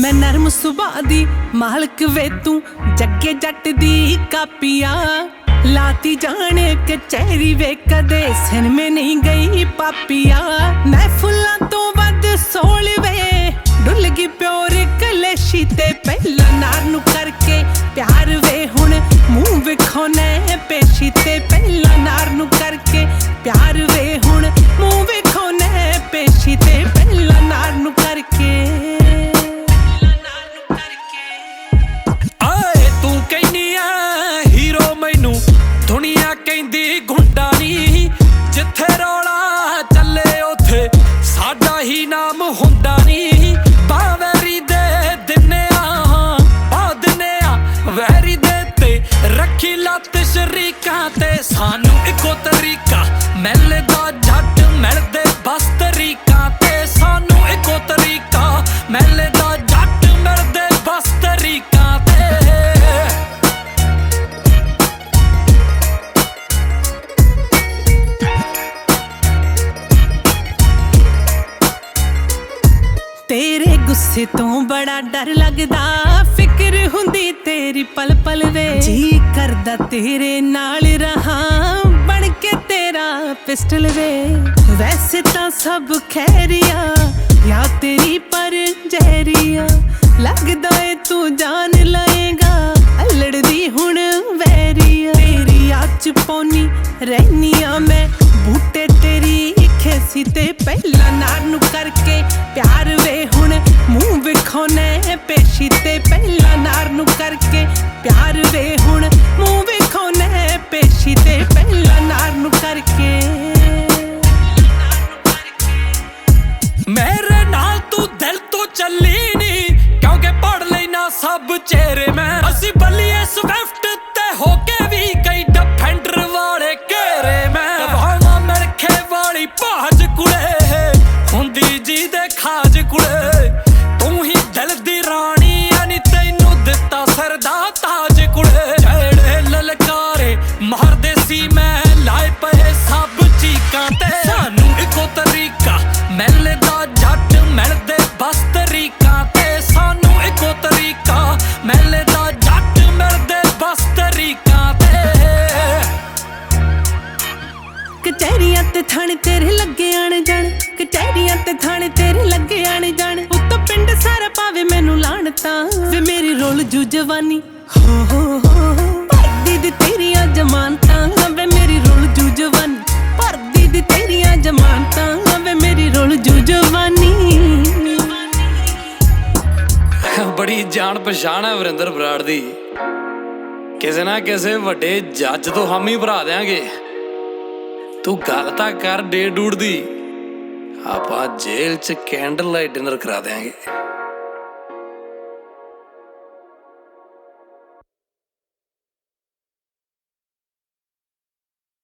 मैं नरम सुभा दी मालक वे तू जग्गे जट दी कापिया लाती जाने कचहरी वे कदे सिन में नहीं गई पापिया मैं फुल्लां तो वध सोल वे डुल गई प्योर कलेशी ते पहला नार नू करके प्यार वे हुण मुंह विखाने पेशी ते पहला नार नू करके प्यार वे हुण मुंह विखाने पेशी ते पहला नार नू करके दुनिया कहंदी गुंडा नी जिथे रौला चले उथे साडा ही नाम हुंदा नी बावैरी दे दिने वैरी दे ते रखी लत शरीकां ते सानू इको तरीका मिलदा जट मिलदे बस तरीकां ते सानू इको तरीका मिलदा जट मिलदे बस तरीकां ते तेरे गुस्से तो बड़ा डर लगदा फिक्र हुंदी तेरी पल पल वे जी करदा तेरे नाल रहा बन के तेरा पिस्टल वे वैसे तां सब खैरिया या तेरी पर जहरिया लगदा है तू जान लाएगा अल्लड़ दी हुण वैरिया तेरी आच पौनी रहनिया मैं बूटे तेरी खेसी ते पहला नार नू करके प्यार वे हुण मुंह विखाने पेशी ते पहला नार नू करके प्यार वे हुण मुंह विखाने पेशी ते पहला नार नू करके मेरे नाल तू दिल तो चली नी क्योंकि पढ़ लेना सब चेहरे में असी बलिए स्विफ्ट ते होके भी कई डिफेंडर वाले घेरे में मिलखे वाली भाज कुड़े हुंदी जी दे खाज कुड़े तू ही दिल दी रानी यानी तैनू दिता सरदा ताज कुड़े जेड़े ललकारे मारदे सी मैं लाए पे सब चीकां ते सानू इको तरीका मिलदा जट मिलदे बस तरीकां ते सानू इको तरीका मिलदा जट मिलदे बस तरीकां ते कचहरियां ते थाने तेरे लगे आने जाने कचहरियां ते थाने तेरे लगे आने जाने उत्तों पिंड सारा पावे मैनू लाणता वे मेरी रोल जू जवानी हो भरदी दी तेरियां जमानतां वे मेरी रोल जू जवानी भरदी दी तेरियां जमानतां वे मेरी रोल जू जवानी बड़ी जान पछाण है वरिंदर बराड़ दी किसे ना किसे वड्डे जज तो हम ही भरा देंगे तू गल तां कर डे डूड दी आपां जेल च कैंडल लाइट डिनर करा देंगे।